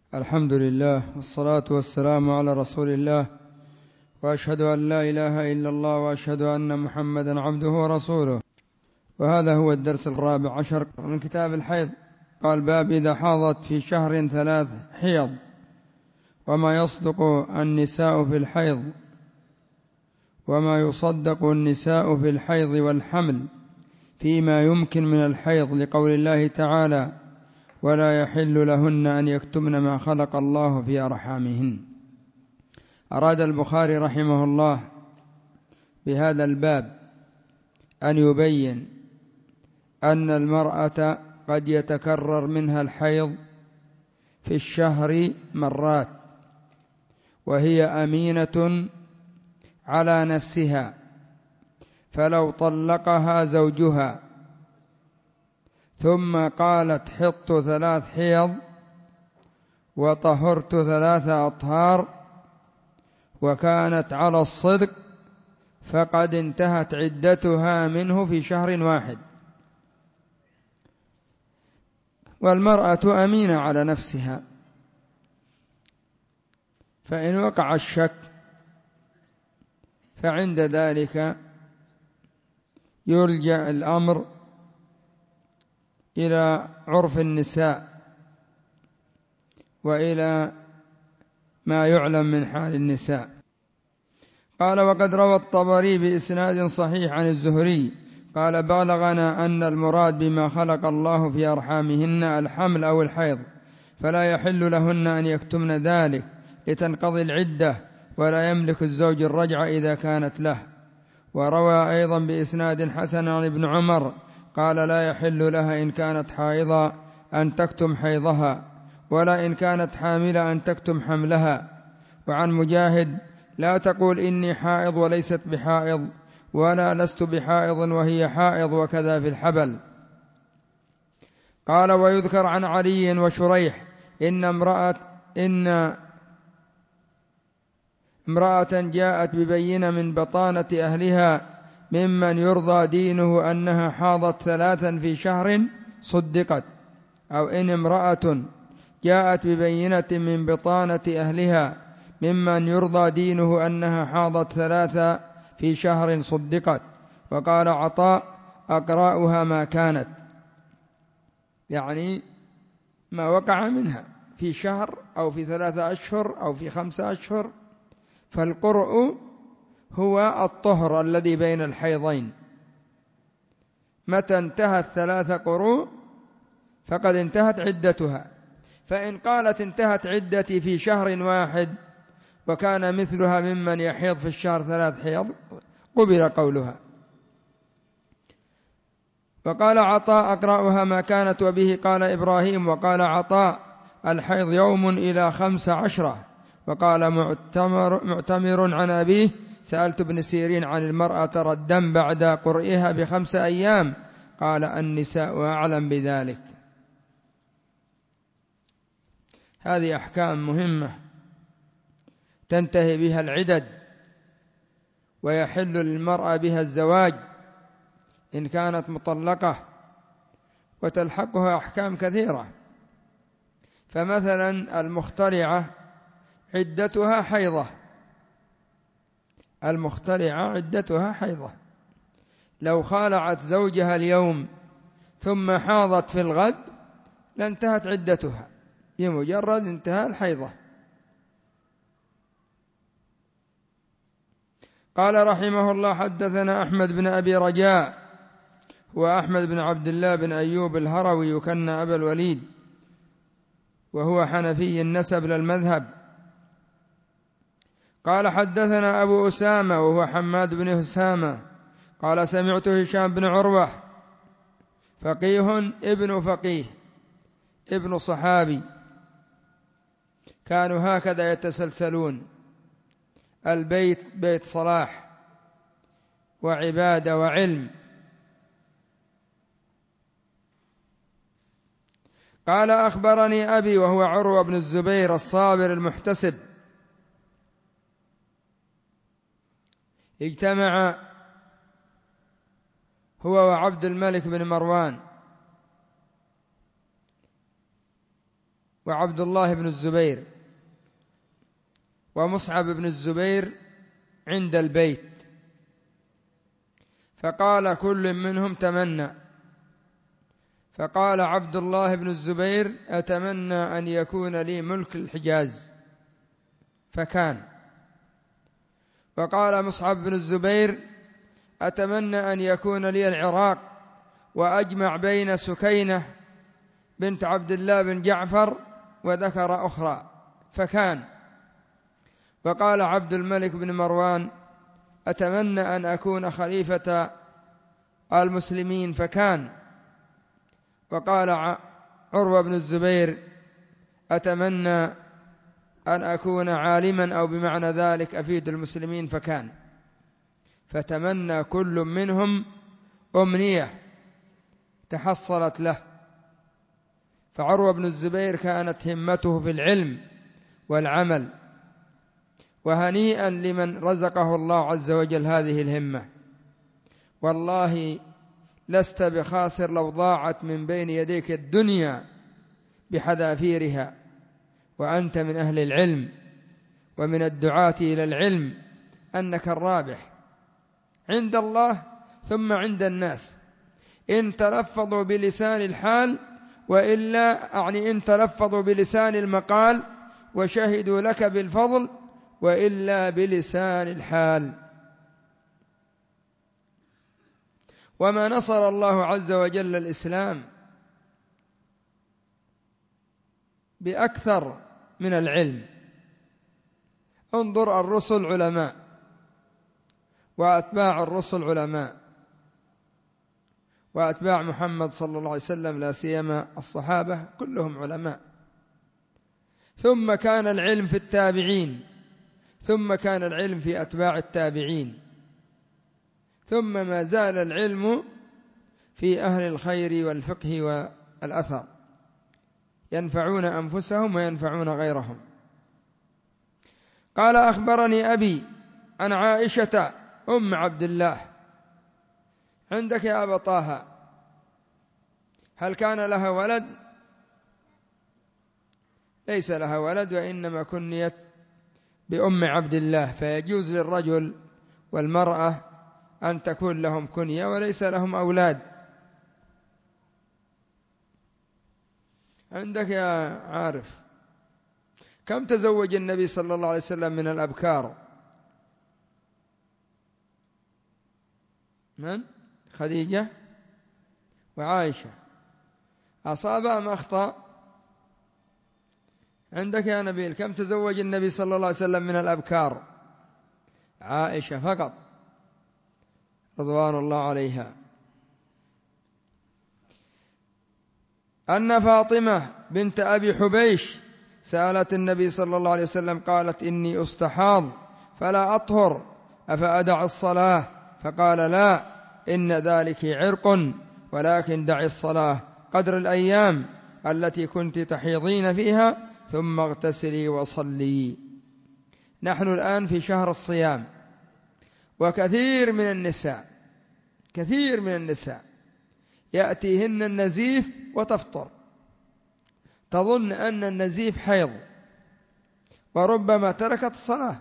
الحمد لله والصلاة والسلام على رسول الله، وأشهد أن لا إله إلا الله، وأشهد أن محمدا عبده ورسوله. وهذا هو الدرس 14 من كتاب الحيض. قال: باب إذا حاضت في شهر 3 حيض، وما يصدق النساء في الحيض، وما يصدق النساء في الحيض والحمل فيما يمكن من الحيض، لقول الله تعالى: ولا يحل لهن أن يكتمن ما خلق الله في أرحامهن. أراد البخاري رحمه الله بهذا الباب أن يبين أن المرأة قد يتكرر منها الحيض في الشهر مرات، وهي أمينة على نفسها، فلو طلقها زوجها ثم قالت: حضت 3 حيض وطهرت 3 أطهار، وكانت على الصدق، فقد انتهت عدتها منه في شهر واحد. والمرأة أمينة على نفسها، فإن وقع الشك فعند ذلك يلجأ الأمر إلى عرف النساء وإلى ما يعلم من حال النساء. قال: وقد روى الطبري بإسناد صحيح عن الزهري قال: بلغنا أن المراد بما خلق الله في أرحامهن الحمل أو الحيض، فلا يحل لهن أن يكتمن ذلك لتنقضي العدة، ولا يملك الزوج الرجعة إذا كانت له. وروى أيضا بإسناد حسن عن ابن عمر قال: لا يحل لها إن كانت حائضة أن تكتم حيضها، ولا إن كانت حاملة أن تكتم حملها. وعن مجاهد: لا تقول إني حائض وليست بحائض، ولا لست بحائض وهي حائض، وكذا في الحبل. قال: ويذكر عن علي وشريح إن امرأة جاءت ببينة من بطانة أهلها ممن يرضى دينه أنها حاضت 3 في شهر صدقت. أو إن امرأة جاءت ببينة من بطانة أهلها ممن يرضى دينه أنها حاضت 3 في شهر صدقت. وقال عطاء: أقرأها ما كانت، يعني ما وقع منها في شهر أو في 3 أشهر أو في 5 أشهر. فالقرء هو الطهر الذي بين الحيضين. متى انتهت 3 قروء فقد انتهت عدتها. فإن قالت: انتهت عدتي في شهر واحد، وكان مثلها ممن يحيض في الشهر 3 حيض، قبل قولها. وقال عطاء: أقرأها ما كانت. وبه قال إبراهيم. وقال عطاء: الحيض يوم إلى 15. وقال معتمر عن أبيه: سألت ابن سيرين عن المرأة ترى الدم بعد قرئها ب5 أيام، قال: النساء أعلم بذلك. هذه أحكام مهمة تنتهي بها العدد، ويحل للمرأة بها الزواج إن كانت مطلقة، وتلحقها أحكام كثيرة. فمثلا المخترعة عدتها حيضة، لو خالعت زوجها اليوم ثم حاضت في الغد لانتهت عدتها بمجرد انتهاء الحيضة. قال رحمه الله: حدثنا أحمد بن أبي رجاء، هو أحمد بن عبد الله بن أيوب الهروي، يكنى أبا الوليد، وهو حنفي النسب للمذهب. قال: حدثنا أبو أسامة، وهو حماد بن أسامة، قال: سمعت هشام بن عروة، فقيه ابن فقيه ابن صحابي، كانوا هكذا يتسلسلون: البيت بيت صلاح وعبادة وعلم. قال: أخبرني أبي، وهو عروة بن الزبير الصابر المحتسب، اجتمع هو وعبد الملك بن مروان وعبد الله بن الزبير ومصعب بن الزبير عند البيت، فقال كل منهم تمنى، فقال عبد الله بن الزبير أتمنى أن يكون لي ملك الحجاز، فكان. وقال مصعب بن الزبير أتمنى أن يكون لي العراق وأجمع بين سكينة بنت عبد الله بن جعفر، وذكر أخرى، فكان. وقال عبد الملك بن مروان أتمنى أن أكون خليفة المسلمين، فكان. وقال عروة بن الزبير أتمنى أن أكون عالما، أو بمعنى ذلك أفيد المسلمين، فكان. فتمنى كل منهم أمنية تحصلت له. فعروة بن الزبير كانت همته في العلم والعمل، وهنيئا لمن رزقه الله عز وجل هذه الهمة. والله لست بخاسر لو ضاعت من بين يديك الدنيا بحذافيرها، وأنت من أهل العلم ومن الدعاة إلى العلم، أنك الرابح عند الله ثم عند الناس، إن تلفظوا بلسان الحال، وإلا إن تلفظوا بلسان المقال وشهدوا لك بالفضل، وإلا بلسان الحال. وما نصر الله عز وجل الإسلام بأكثر من العلم. انظر الرسل علماء، وأتباع الرسل علماء، وأتباع محمد صلى الله عليه وسلم لا سيما الصحابة كلهم علماء. ثم كان العلم في التابعين، ثم كان العلم في أتباع التابعين، ثم ما زال العلم في أهل الخير والفقه والأثر، ينفعون أنفسهم وينفعون غيرهم. قال أخبرني أبي عن عائشة أم عبد الله. عندك يا أبا طه، هل كان لها ولد؟ ليس لها ولد، وإنما كنيت بأم عبد الله، فيجوز للرجل والمرأة أن تكون لهم كنية وليس لهم أولاد. عندك يا عارف، كم تزوج النبي صلى الله عليه وسلم من الأبكار؟ من؟ خديجة وعائشة. أصاب أم أخطأ؟ عندك يا نبيل، كم تزوج النبي صلى الله عليه وسلم من الأبكار؟ عائشة فقط رضوان الله عليها. أن فاطمة بنت أبي حبيش سألت النبي صلى الله عليه وسلم قالت إني أستحاض فلا أطهر أفأدع الصلاة؟ فقال لا، إن ذلك عرق، ولكن دع الصلاة قدر الأيام التي كنت تحيضين فيها، ثم اغتسلي وصلي. نحن الآن في شهر الصيام، وكثير من النساء يأتيهن النزيف وتفطر، تظن أن النزيف حيض، وربما تركت الصلاة.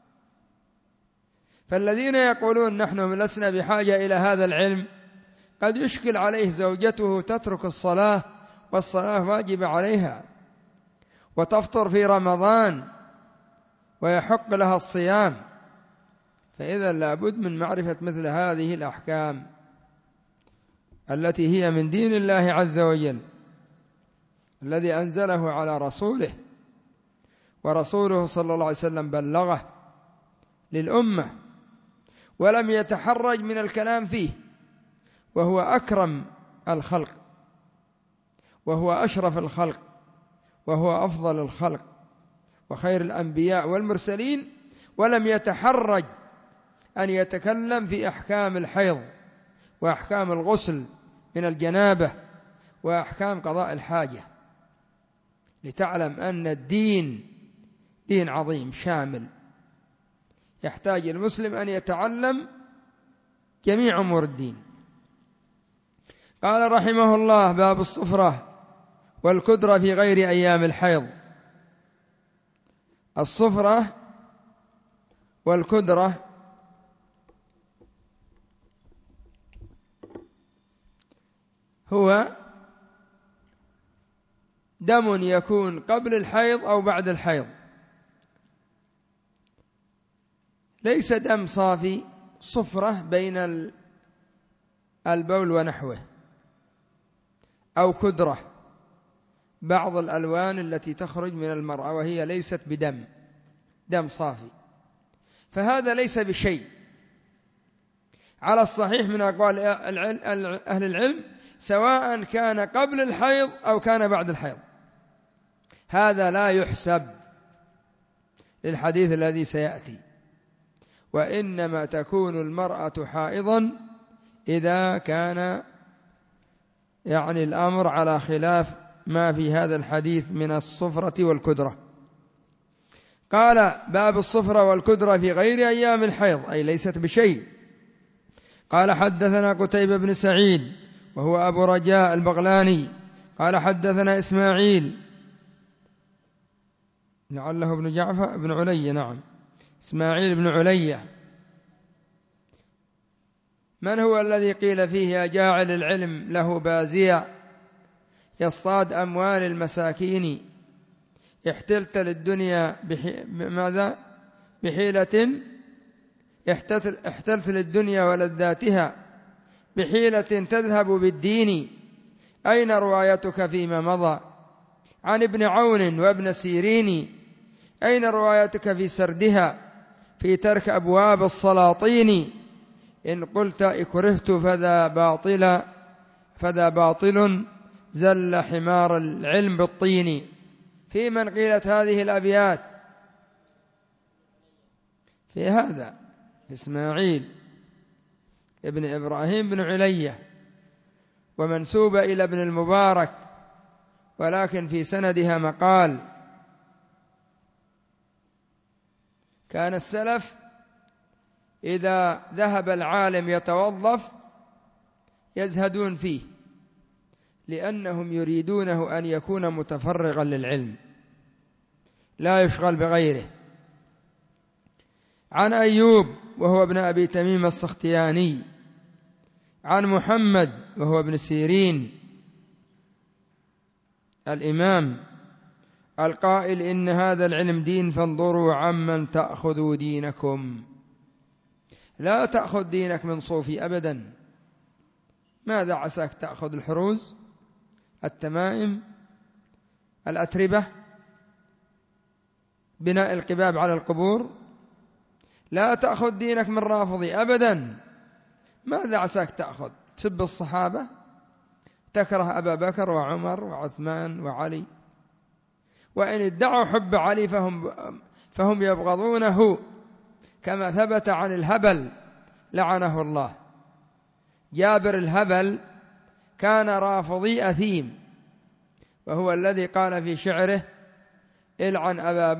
فالذين يقولون نحن لسنا بحاجة إلى هذا العلم، قد يشكل عليه زوجته تترك الصلاة والصلاة واجب عليها، وتفطر في رمضان ويحق لها الصيام. فإذا لابد من معرفة مثل هذه الأحكام التي هي من دين الله عز وجل الذي أنزله على رسوله، ورسوله صلى الله عليه وسلم بلغه للأمة ولم يتحرج من الكلام فيه، وهو أكرم الخلق، وهو أشرف الخلق، وهو أفضل الخلق، وخير الأنبياء والمرسلين، ولم يتحرج أن يتكلم في أحكام الحيض وأحكام الغسل من الجنابة وأحكام قضاء الحاجة، لتعلم أن الدين دين عظيم شامل، يحتاج المسلم أن يتعلم جميع أمور الدين. قال رحمه الله: باب الصفرة والكدرة في غير أيام الحيض. الصفرة والكدرة هو دم يكون قبل الحيض أو بعد الحيض، ليس دم صافي، صفرة بين البول ونحوه، أو كدرة بعض الألوان التي تخرج من المرأة وهي ليست دم صافي، فهذا ليس بشيء على الصحيح من أقوال أهل العلم، سواء كان قبل الحيض أو كان بعد الحيض، هذا لا يحسب للحديث الذي سيأتي. وإنما تكون المرأة حائضا إذا كان الأمر على خلاف ما في هذا الحديث من الصفرة والكدرة. قال: باب الصفرة والكدرة في غير أيام الحيض، أي ليست بشيء. قال: حدثنا قتيبة بن سعيد وهو أبو رجاء البغلاني قال: حدثنا إسماعيل لعله ابن جعفر بن علي، نعم، إسماعيل بن علية. من هو الذي قيل فيه: يا جاعل العلم له بازيا، يصطاد أموال المساكين، احتلت للدنيا ماذا؟ بحيلة، احتلت للدنيا ولذاتها بحيلة تذهب بالدين، أين روايتك فيما مضى؟ عن ابن عون وابن سيرين، أين روايتك في سردها في ترك أبواب السلاطين؟ إن قلت اكرهت فذا باطل زل حمار العلم بالطين. في من قيلت هذه الأبيات؟ في هذا إسماعيل ابن إبراهيم بن علية، ومنسوبة إلى ابن المبارك، ولكن في سندها مقال. كان السلف إذا ذهب العالم يتوظف يزهدون فيه، لأنهم يريدونه أن يكون متفرغا للعلم لا يشغل بغيره. عن أيوب وهو ابن أبي تميم السختياني، عن محمد وهو ابن سيرين الإمام القائل: إن هذا العلم دين فانظروا عمن تأخذوا دينكم. لا تأخذ دينك من صوفي أبدا. ماذا عساك تأخذ؟ الحروز، التمائم، الأتربة، بناء القباب على القبور. لا تأخذ دينك من رافضي أبدا. ماذا عساك تأخذ؟ تسب الصحابة، تكره أبا بكر وعمر وعثمان وعلي، وإن ادعوا حب علي فهم يبغضونه، كما ثبت عن الهبل لعنه الله. جابر الهبل كان رافضي أثيم، وهو الذي قال في شعره: العن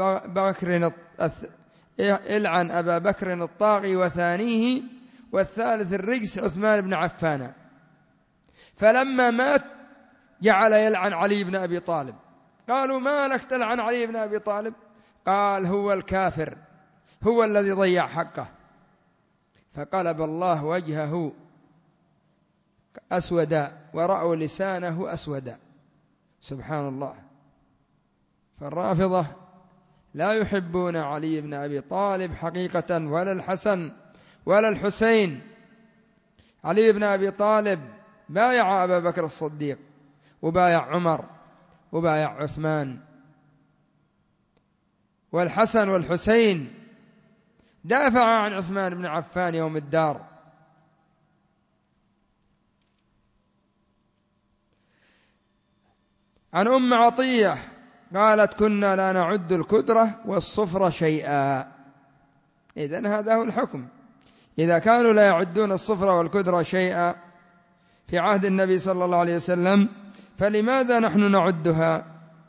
أبا بكر الطاغي وثانيه، والثالث الرجس عثمان بن عفان. فلما مات جعل يلعن علي بن أبي طالب. قالوا: ما لك تلعن علي بن أبي طالب؟ قال: هو الكافر، هو الذي ضيع حقه. فقلب الله وجهه أسودا ورأوا لسانه أسودا. سبحان الله. فالرافضة لا يحبون علي بن أبي طالب حقيقة، ولا الحسن ولا الحسين. علي بن أبي طالب بايع أبا بكر الصديق، وبايع عمر، وبايع عثمان. والحسن والحسين دافع عن عثمان بن عفان يوم الدار. عن أم عطية قالت: كنا لا نعد الكدرة والصفرة شيئا. إذن هذا هو الحكم. إذا كانوا لا يعدون الصفرة والكدرة شيئا في عهد النبي صلى الله عليه وسلم، فلماذا نحن نعدها؟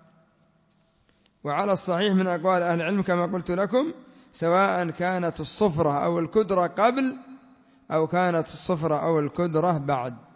وعلى الصحيح من أقوال أهل العلم كما قلت لكم، سواء كانت الصفرة أو الكدرة قبل، أو كانت الصفرة أو الكدرة بعد.